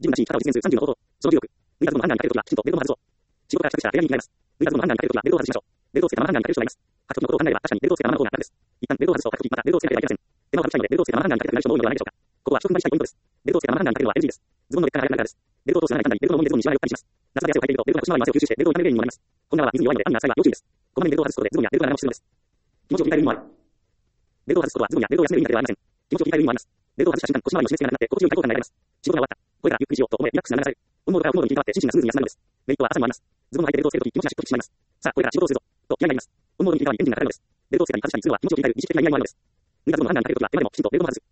自分らしい生き方を実現する30の方法。その16。抜いたズボンのハンガーにかけるときは、きちんとベルトを外そう。仕事が帰宅したら部屋に着替えます。抜いたズボンのハンガーにかけるときは、ベルトを外しましょう。ベルトをつけたままハンガーにかける人がいます。書くときのことを考えれば、確かにベルトをつけたままの方が楽です。一旦ベルトを外すと書くとき、またベルトをつけなければいけません。手間を省きたいので、ベルトをつけたままハンガーにかけるとなる人も多いのではないでしょうか。ここは一つ踏ん張りしたいポイントです。ベルトをつけたままハンガーにかけるのは NG です。ズボンの劣化が早くなるからです。ベルトを通すがないために、ベルトの重みでズボンにしわが寄ったりします。夏場で汗をかいていると、ベルトが腰回りの汗を吸収して、ベルトを痛める原因にもなります。こんなは水に弱いので、雨や暑さは要注意です。こまめにベルトを外すことで、ズボンやベルトが長持ちするのです。気持ちを切り替える意味もある。ベルトを外すことは、ズボンやベルトを休める意味だけではありません。気持ちを切り替える意味もあります。ベルトを外した瞬間、腰回りの締め付けがなくなって、心地よい体感が得られます。仕事が終わった。声からゆっくりしようと思え、リラックスが流される。オンモードからオフモードに切り替わって、心身がスムーズに休まるのです。メリットは朝にもあります。ズボンの履いてベルトをつけるとき、気持ちがしっくりしてしまいます。さあ、これから仕事をするぞ。と気合が入ります。オンモードに切り替わり、エンジンがかかるのです。ベルトをつけたり外したりするのは気持ちを切り替える意識的な意味合いもあるのです。抜いたズボンのハンガーにかけるときは、手間でもきちんとベルトを外す。